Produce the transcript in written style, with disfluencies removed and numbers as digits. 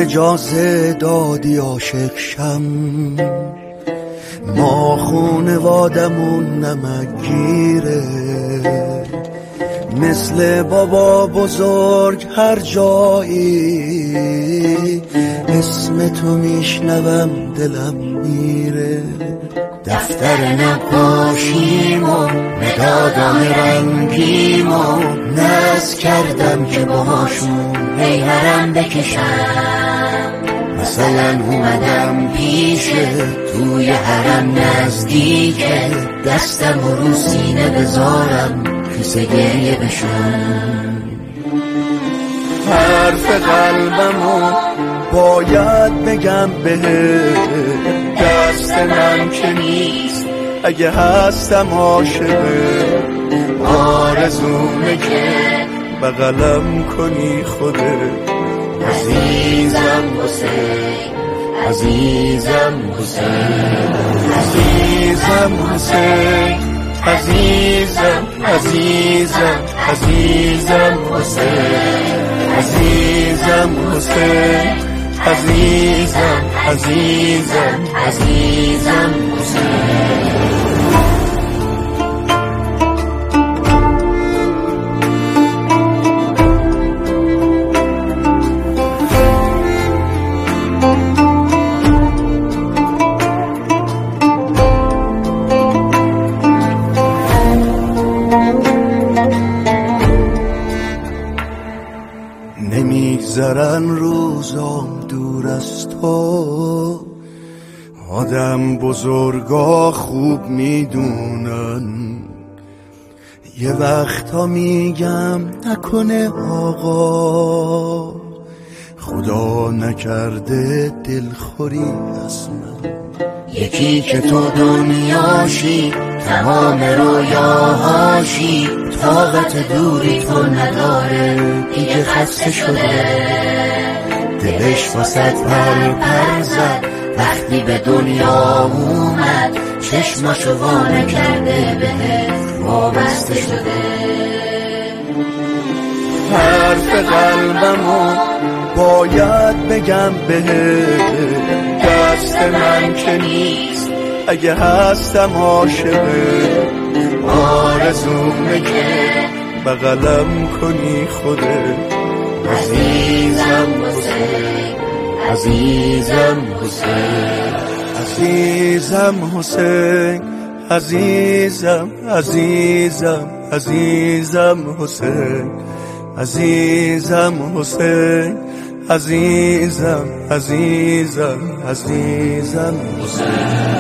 اجازه دادی عاشق شم، ما خونوادمون نمکگیره، مثل بابا بزرگ هر جایی اسم تو میشنوم دلم میره. دفتر نقاشیمو مدادام رنگیمو نصب کردم که باهاشون پیهرم بکشم. مثلا اومدم پیشه توی حرم نزدیکه، دستم رو سینه بذارم کیسه گریه بشم. حرف قلبمو باید بگم بهت، دست من که نیست اگه هستم عاشقه، آرزومه که بغلم کنی خودت. عزیزم حسین، عزیزم حسین، عزیزم حسین، عزیزم عزیزم عزیزم حسین، عزیزم حسین، عزیزم عزیزم عزیزم حسین. نمیگذرن روزام دور از تو، آدم بزرگا خوب میدونن. یه وقتا میگم نکنه آقا، خدا نکرده دلخوری از من. یکی که تو دنیاشی تمام رویاهاشی، طاقت دوری تو نداره دیگه خسته شده. دلش واسط پر پر زد وقتی به دنیا اومد، چشماشو وا نکرده بهت وابسته شده. حرف قلبمو باید بگم بهت، دست من که نیست اگه هستم عاشقه، آرزومه که بغلم کنی خودت. عزیزم حسین، عزیزم حسین، عزیزم حسین، عزیزم عزیزم عزیزم حسین، عزیزم حسین، عزیزم عزیزم عزیزم حسین.